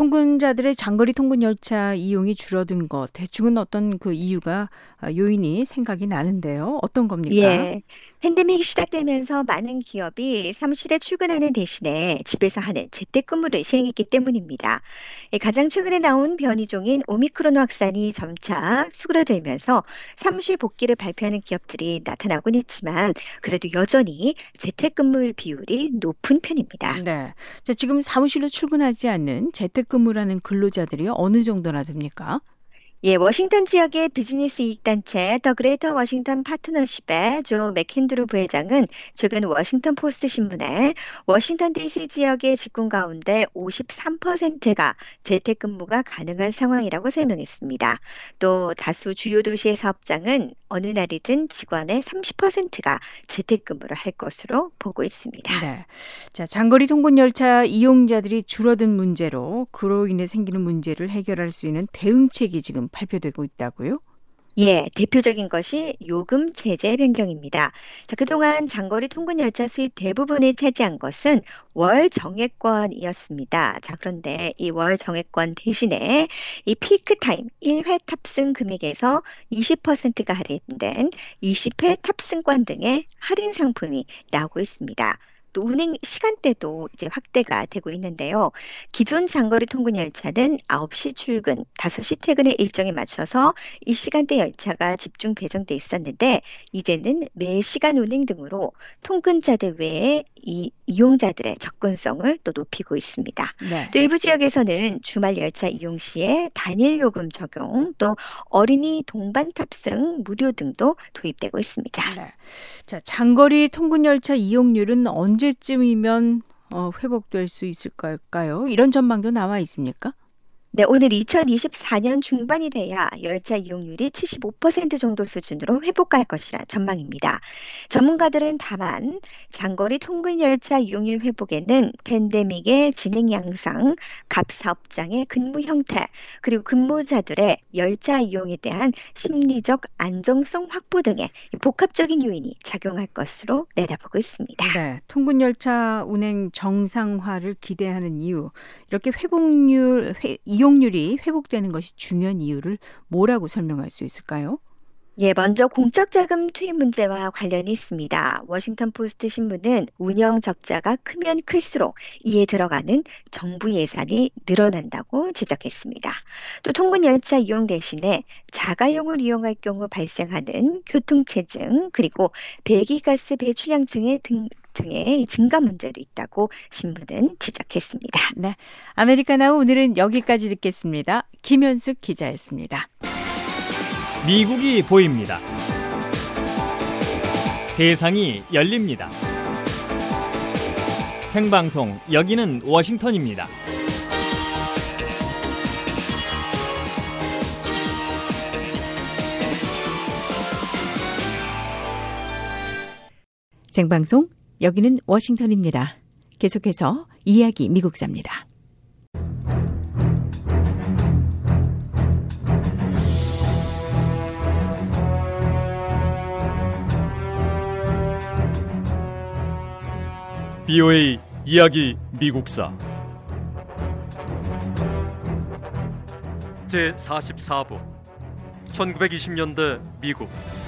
통근자들의 장거리 통근 열차 이용이 줄어든 것 대충은 어떤 그 이유가 요인이 생각이 나는데요. 어떤 겁니까? 예. 팬데믹이 시작되면서 많은 기업이 사무실에 출근하는 대신에 집에서 하는 재택근무를 시행했기 때문입니다. 가장 최근에 나온 변이종인 오미크론 확산이 점차 수그러들면서 사무실 복귀를 발표하는 기업들이 나타나곤 했지만 그래도 여전히 재택근무 비율이 높은 편입니다. 네. 자, 지금 사무실로 출근하지 않는 재택근무라는 근로자들이 어느 정도나 됩니까? 예, 워싱턴 지역의 비즈니스 이익단체 더 그레이터 워싱턴 파트너십의 조 맥힌드루 부회장은 최근 워싱턴 포스트 신문에 워싱턴 디씨 지역의 직군 가운데 오십삼 퍼센트가 재택근무가 가능한 상황이라고 설명했습니다. 또 다수 주요 도시의 사업장은 어느 날이든 직원의 삼십 퍼센트가 재택근무를 할 것으로 보고 있습니다. 네. 자, 장거리 통근 열차 이용자들이 줄어든 문제로 그로 인해 생기는 문제를 해결할 수 있는 대응책이 지금 발표되고 있다고요? 예, 대표적인 것이 요금 체제 변경입니다. 자, 그동안 장거리 통근 열차 수입 대부분을 차지한 것은 월 정액권이었습니다. 자, 그런데 이 월 정액권 대신에 이 피크 타임 일 회 탑승 금액에서 이십 퍼센트가 할인된 이십 회 탑승권 등의 할인 상품이 나오고 있습니다. 또 운행 시간대도 이제 확대가 되고 있는데요. 기존 장거리 통근 열차는 아홉 시 출근, 다섯 시 퇴근의 일정에 맞춰서 이 시간대 열차가 집중 배정돼 있었는데 이제는 매 시간 운행 등으로 통근자들 외에 이 이용자들의 접근성을 또 높이고 있습니다. 네. 또 일부 지역에서는 주말 열차 이용 시에 단일 요금 적용, 또 어린이 동반 탑승 무료 등도 도입되고 있습니다. 네. 자, 장거리 통근 열차 이용률은 언제쯤이면 어, 회복될 수 있을까요? 이런 전망도 나와 있습니까? 네, 오늘 이천이십사 년 중반이 돼야 열차 이용률이 칠십오 퍼센트 정도 수준으로 회복할 것이라 전망입니다. 전문가들은 다만 장거리 통근 열차 이용률 회복에는 팬데믹의 진행 양상, 갑 사업장의 근무 형태, 그리고 근무자들의 열차 이용에 대한 심리적 안정성 확보 등의 복합적인 요인이 작용할 것으로 내다보고 있습니다. 네, 통근 열차 운행 정상화를 기대하는 이유, 이렇게 회복률, 회, 이용률이 회복되는 것이 중요한 이유를 뭐라고 설명할 수 있을까요? 예, 먼저 공적 자금 투입 문제와 관련이 있습니다. 워싱턴 포스트 신문은 운영 적자가 크면 클수록 이에 들어가는 정부 예산이 늘어난다고 지적했습니다. 또 통근 열차 이용 대신에 자가용을 이용할 경우 발생하는 교통체증 그리고 배기가스 배출량 증의 등 등의 증가 문제도 있다고 신문은 지적했습니다. 네, 아메리카나우 오늘은 여기까지 듣겠습니다. 김현숙 기자였습니다. 미국이 보입니다. 세상이 열립니다. 생방송 여기는 워싱턴입니다. 생방송 여기는 워싱턴입니다. 계속해서 이야기 미국사입니다. 브이오에이 이야기 미국사 제사십사 부 천구백이십 년대 미국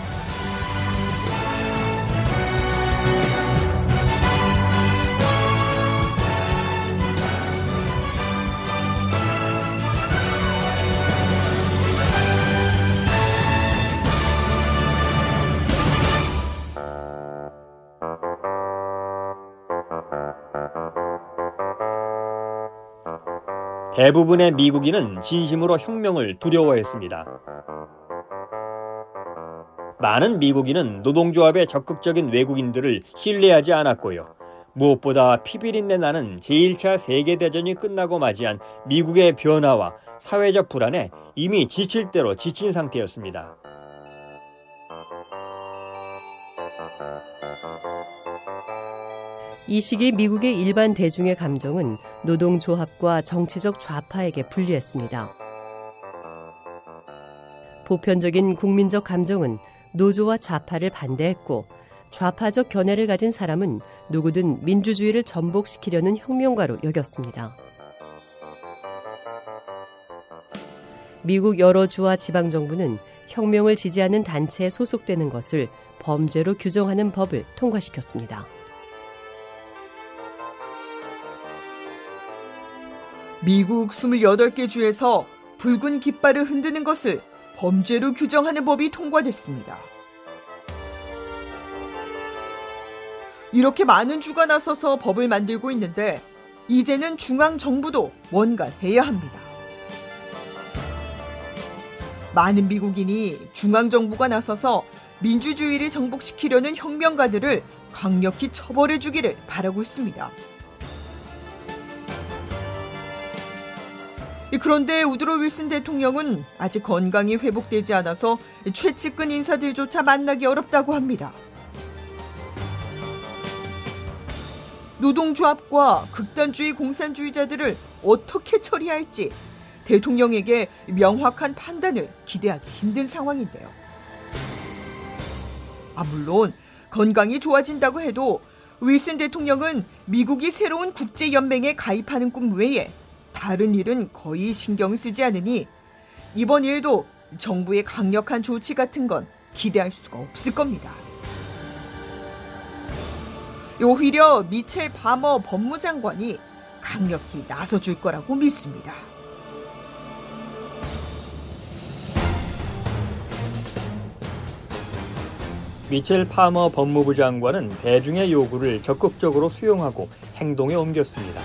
대부분의 미국인은 진심으로 혁명을 두려워했습니다. 많은 미국인은 노동조합의 적극적인 외국인들을 신뢰하지 않았고요. 무엇보다 피비린내 나는 제일 차 세계대전이 끝나고 맞이한 미국의 변화와 사회적 불안에 이미 지칠 대로 지친 상태였습니다. 이 시기 미국의 일반 대중의 감정은 노동조합과 정치적 좌파에게 불리했습니다. 보편적인 국민적 감정은 노조와 좌파를 반대했고 좌파적 견해를 가진 사람은 누구든 민주주의를 전복시키려는 혁명가로 여겼습니다. 미국 여러 주와 지방정부는 혁명을 지지하는 단체에 소속되는 것을 범죄로 규정하는 법을 통과시켰습니다. 미국 이십팔 개 주에서 붉은 깃발을 흔드는 것을 범죄로 규정하는 법이 통과됐습니다. 이렇게 많은 주가 나서서 법을 만들고 있는데 이제는 중앙정부도 뭔가를 해야 합니다. 많은 미국인이 중앙정부가 나서서 민주주의를 정복시키려는 혁명가들을 강력히 처벌해주기를 바라고 있습니다. 그런데 우드로 윌슨 대통령은 아직 건강이 회복되지 않아서 최측근 인사들조차 만나기 어렵다고 합니다. 노동조합과 극단주의 공산주의자들을 어떻게 처리할지 대통령에게 명확한 판단을 기대하기 힘든 상황인데요. 아, 물론 건강이 좋아진다고 해도 윌슨 대통령은 미국이 새로운 국제연맹에 가입하는 꿈 외에 다른 일은 거의 신경 쓰지 않으니 이번 일도 정부의 강력한 조치 같은 건 기대할 수가 없을 겁니다. 오히려 미첼 파머 법무장관이 강력히 나서줄 거라고 믿습니다. 미첼 파머 법무부 장관은 대중의 요구를 적극적으로 수용하고 행동에 옮겼습니다.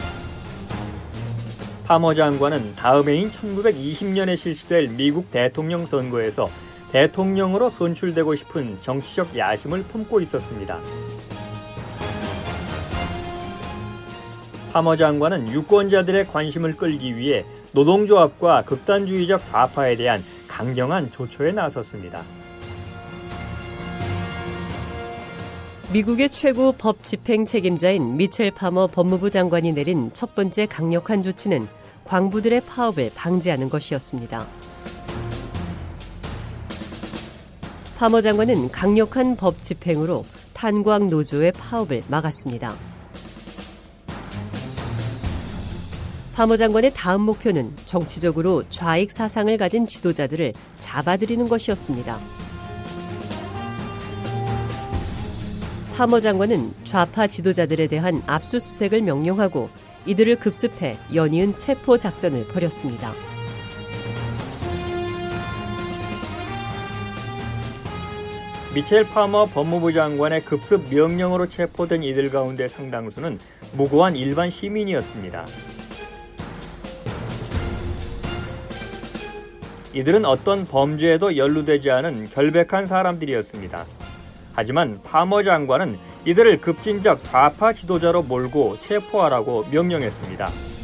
파머 장관은 다음 해인 천구백이십 년에 실시될 미국 대통령 선거에서 대통령으로 선출되고 싶은 정치적 야심을 품고 있었습니다. 파머 장관은 유권자들의 관심을 끌기 위해 노동조합과 극단주의적 좌파에 대한 강경한 조처에 나섰습니다. 미국의 최고 법 집행 책임자인 미첼 파머 법무부 장관이 내린 첫 번째 강력한 조치는 광부들의 파업을 방지하는 것이었습니다. 파머 장관은 강력한 법 집행으로 탄광 노조의 파업을 막았습니다. 파머 장관의 다음 목표는 정치적으로 좌익 사상을 가진 지도자들을 잡아들이는 것이었습니다. 파머 장관은 좌파 지도자들에 대한 압수수색을 명령하고 이들을 급습해 연이은 체포 작전을 벌였습니다. 미첼 파머 법무부 장관의 급습 명령으로 체포된 이들 가운데 상당수는 무고한 일반 시민이었습니다. 이들은 어떤 범죄에도 연루되지 않은 결백한 사람들이었습니다. 하지만 파머 장관은 이들을 급진적 좌파 지도자로 몰고 체포하라고 명령했습니다.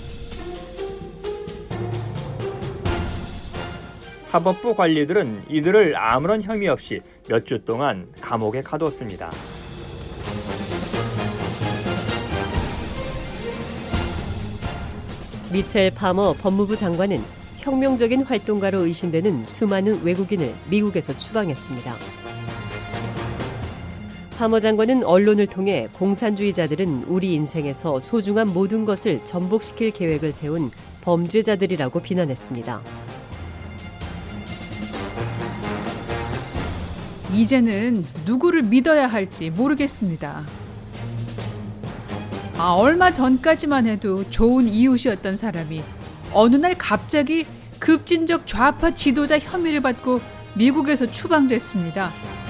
사법부 관리들은 이들을 아무런 혐의 없이 몇 주 동안 감옥에 가뒀습니다. 미첼 파머 법무부 장관은 혁명적인 활동가로 의심되는 수많은 외국인을 미국에서 추방했습니다. 파머 장관은 언론을 통해 공산주의자들은 우리 인생에서 소중한 모든 것을 전복시킬 계획을 세운 범죄자들이라고 비난했습니다. 이제는 누구를 믿어야 할지 모르겠습니다. 아, 얼마 전까지만 해도 좋은 이웃이었던 사람이 어느 날 갑자기 급진적 좌파 지도자 혐의를 받고 미국에서 추방됐습니다.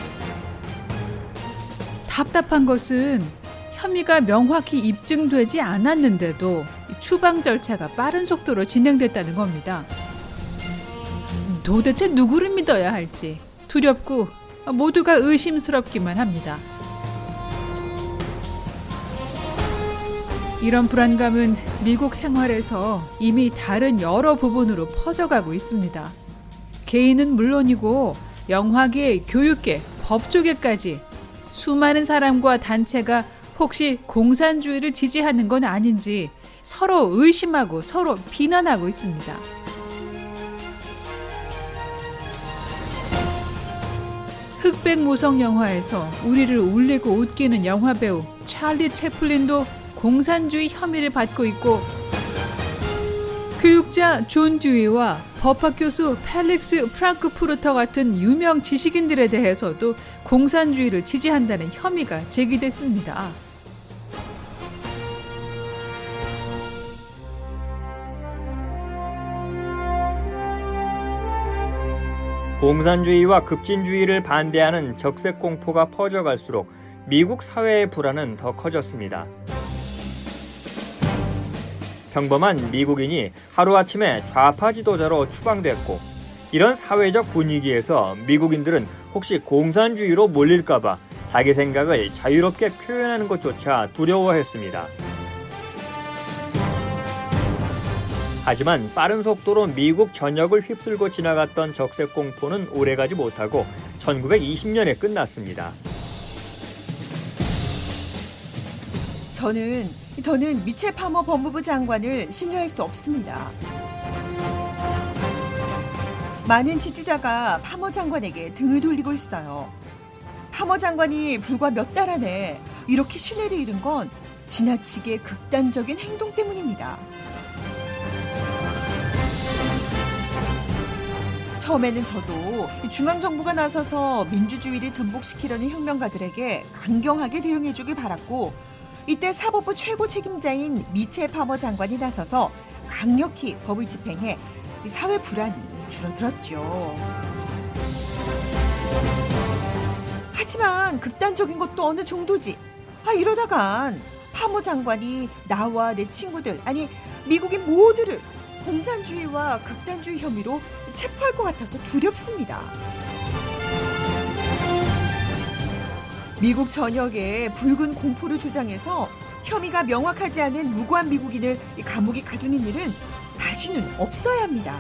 답답한 것은 혐의가 명확히 입증되지 않았는데도 추방 절차가 빠른 속도로 진행됐다는 겁니다. 도대체 누구를 믿어야 할지 두렵고 모두가 의심스럽기만 합니다. 이런 불안감은 미국 생활에서 이미 다른 여러 부분으로 퍼져가고 있습니다. 개인은 물론이고 영화계, 교육계, 법조계까지 수많은 사람과 단체가 혹시 공산주의를 지지하는 건 아닌지 서로 의심하고 서로 비난하고 있습니다. 흑백 무성 영화에서 우리를 울리고 웃기는 영화배우 찰리 채플린도 공산주의 혐의를 받고 있고, 교육자 존 듀이와 법학 교수 펠릭스 프랑크푸르터 같은 유명 지식인들에 대해서도 공산주의를 지지한다는 혐의가 제기됐습니다. 공산주의와 급진주의를 반대하는 적색 공포가 퍼져갈수록 미국 사회의 불안은 더 커졌습니다. 평범한 미국인이 하루아침에 좌파 지도자로 추방됐고, 이런 사회적 분위기에서 미국인들은 혹시 공산주의로 몰릴까봐 자기 생각을 자유롭게 표현하는 것조차 두려워했습니다. 하지만 빠른 속도로 미국 전역을 휩쓸고 지나갔던 적색 공포는 오래가지 못하고 천구백이십 년에 끝났습니다. 저는 저는 미첼 파머 법무부 장관을 신뢰할 수 없습니다. 많은 지지자가 파머 장관에게 등을 돌리고 있어요. 파머 장관이 불과 몇 달 안에 이렇게 신뢰를 잃은 건 지나치게 극단적인 행동 때문입니다. 처음에는 저도 중앙정부가 나서서 민주주의를 전복시키려는 혁명가들에게 강경하게 대응해주길 바랐고, 이때 사법부 최고 책임자인 미첼 파머 장관이 나서서 강력히 법을 집행해 사회 불안이 줄어들었죠. 하지만 극단적인 것도 어느 정도지. 아, 이러다간 파머 장관이 나와 내 친구들, 아니 미국인 모두를 공산주의와 극단주의 혐의로 체포할 것 같아서 두렵습니다. 미국 전역에 붉은 공포를 주장해서 혐의가 명확하지 않은 무고한 미국인을 감옥에 가두는 일은 다시는 없어야 합니다.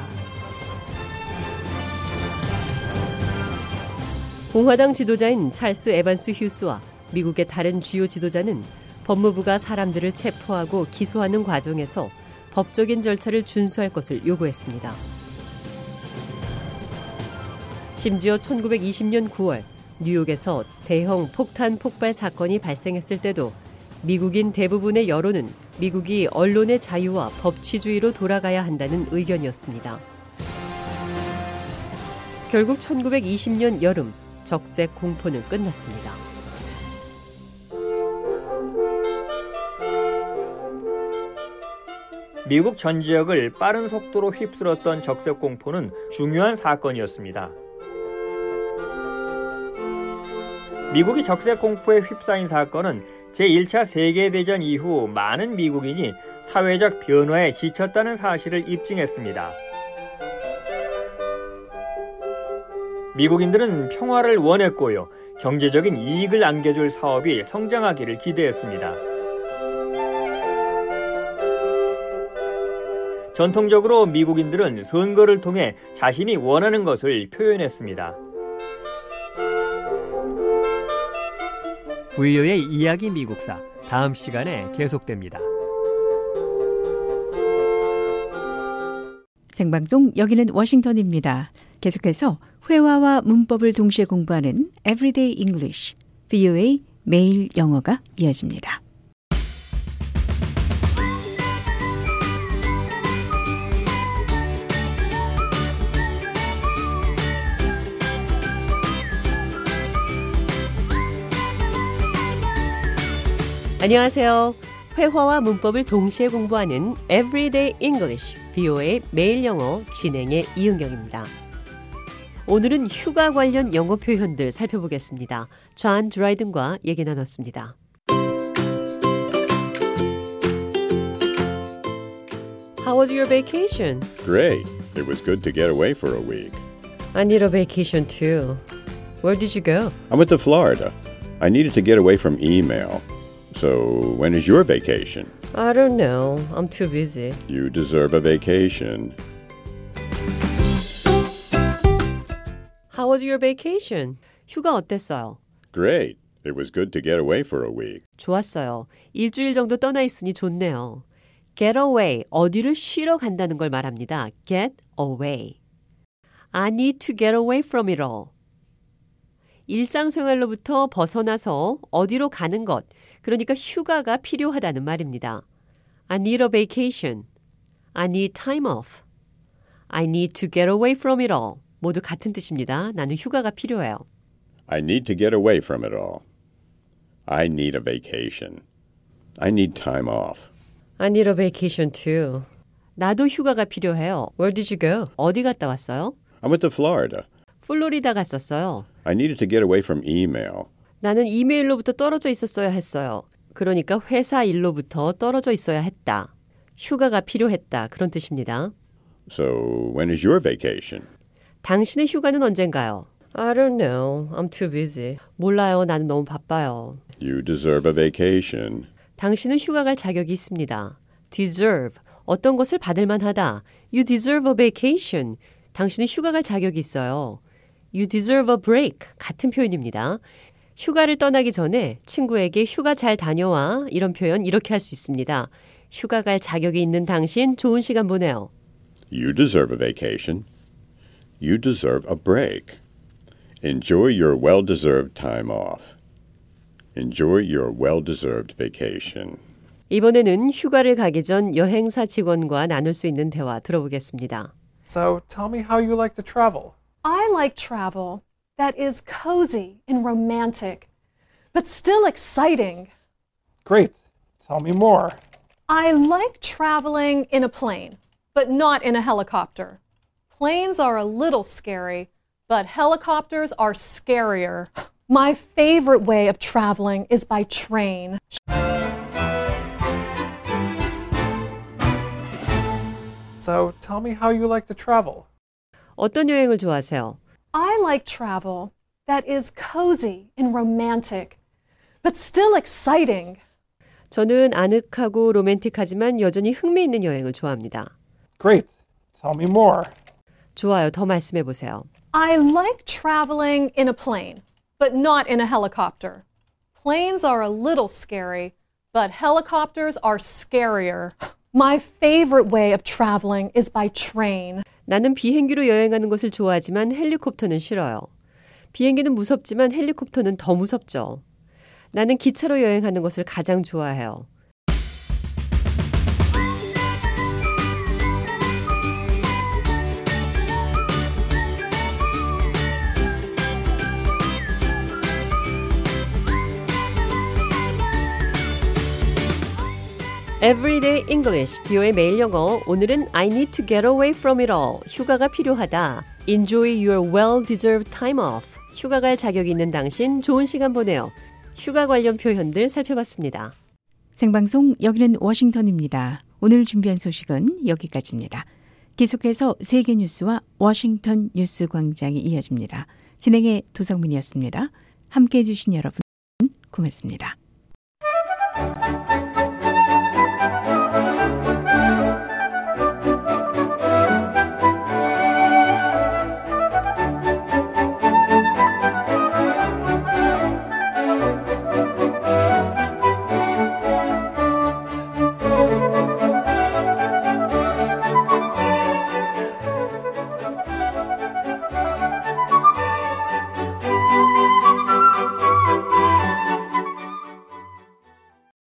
공화당 지도자인 찰스 에반스 휴스와 미국의 다른 주요 지도자는 법무부가 사람들을 체포하고 기소하는 과정에서 법적인 절차를 준수할 것을 요구했습니다. 심지어 천구백이십 년 구월 뉴욕에서 대형 폭탄 폭발 사건이 발생했을 때도 미국인 대부분의 여론은 미국이 언론의 자유와 법치주의로 돌아가야 한다는 의견이었습니다. 결국 천구백이십 년 여름 적색 공포는 끝났습니다. 미국 전 지역을 빠른 속도로 휩쓸었던 적색 공포는 중요한 사건이었습니다. 미국이 적색 공포에 휩싸인 사건은 제일 차 세계대전 이후 많은 미국인이 사회적 변화에 지쳤다는 사실을 입증했습니다. 미국인들은 평화를 원했고요. 경제적인 이익을 안겨줄 사업이 성장하기를 기대했습니다. 전통적으로 미국인들은 선거를 통해 자신이 원하는 것을 표현했습니다. 브이오에이 이야기 미국사 다음 시간에 계속됩니다. 생방송 여기는 워싱턴입니다. 계속해서 회화와 문법을 동시에 공부하는 Everyday English, 브이오에이 매일 영어가 이어집니다. 안녕하세요. 회화와 문법을 동시에 공부하는 Everyday English, 브이오에이 매일 영어 진행의 이은경입니다. 오늘은 휴가 관련 영어 표현들 살펴보겠습니다. 존 드라이든과 얘기 나눴습니다. How was your vacation? Great. It was good to get away for a week. I need a vacation too. Where did you go? I went to Florida. I needed to get away from email. So, when is your vacation? I don't know. I'm too busy. You deserve a vacation. How was your vacation? 휴가 어땠어요? Great. It was good to get away for a week. 좋았어요. 일주일 정도 떠나 있으니 좋네요. Get away, 어디를 쉬러 간다는 걸 말합니다. Get away. I need to get away from it all. 일상생활로부터 벗어나서 어디로 가는 것, 그러니까 휴가가 필요하다는 말입니다. I need a vacation. I need time off. I need to get away from it all. 모두 같은 뜻입니다. 나는 휴가가 필요해요. I need to get away from it all. I need a vacation. I need time off. I need a vacation too. 나도 휴가가 필요해요. Where did you go? 어디 갔다 왔어요? I went to Florida. 플로리다 갔었어요. I needed to get away from email. 나는 이메일로부터 떨어져 있었어야 했어요. 그러니까 회사 일로부터 떨어져 있어야 했다. 휴가가 필요했다. 그런 뜻입니다. So, when is your vacation? 당신의 휴가는 언젠가요? I don't know. I'm too busy. 몰라요. 나는 너무 바빠요. You deserve a vacation. 당신은 휴가 갈 자격이 있습니다. deserve, 어떤 것을 받을 만하다. You deserve a vacation. 당신은 휴가 갈 자격이 있어요. You deserve a break. 같은 표현입니다. 휴가를 떠나기 전에 친구에게 휴가 잘 다녀와 이런 표현 이렇게 할 수 있습니다. 휴가 갈 자격이 있는 당신 좋은 시간 보내요. You deserve a vacation. You deserve a break. Enjoy your well-deserved time off. Enjoy your well-deserved vacation. 이번에는 휴가를 가기 전 여행사 직원과 나눌 수 있는 대화 들어보겠습니다. So, tell me how you like to travel. I like travel that is cozy and romantic, but still exciting. Great. Tell me more. I like traveling in a plane, but not in a helicopter. Planes are a little scary, but helicopters are scarier. My favorite way of traveling is by train. So, tell me how you like to travel. 어떤 여행을 좋아하세요? I like travel that is cozy and romantic, but still exciting. 저는 아늑하고 로맨틱하지만 여전히 흥미있는 여행을 좋아합니다. Great. Tell me more. 좋아요. 더 말씀해 보세요. I like traveling in a plane, but not in a helicopter. Planes are a little scary, but helicopters are scarier. My favorite way of traveling is by train. 나는 비행기로 여행하는 것을 좋아하지만 헬리콥터는 싫어요. 비행기는 무섭지만 헬리콥터는 더 무섭죠. 나는 기차로 여행하는 것을 가장 좋아해요. Everyday English, 비오의 매일 영어. 오늘은 I need to get away from it all. 휴가가 필요하다. Enjoy your well-deserved time off. 휴가 갈 자격이 있는 당신 좋은 시간 보내요. 휴가 관련 표현들 살펴봤습니다. 생방송 여기는 워싱턴입니다. 오늘 준비한 소식은 여기까지입니다. 계속해서 세계 뉴스와 워싱턴 뉴스 광장이 이어집니다. 진행의 도성민이었습니다. 함께해 주신 여러분 고맙습니다.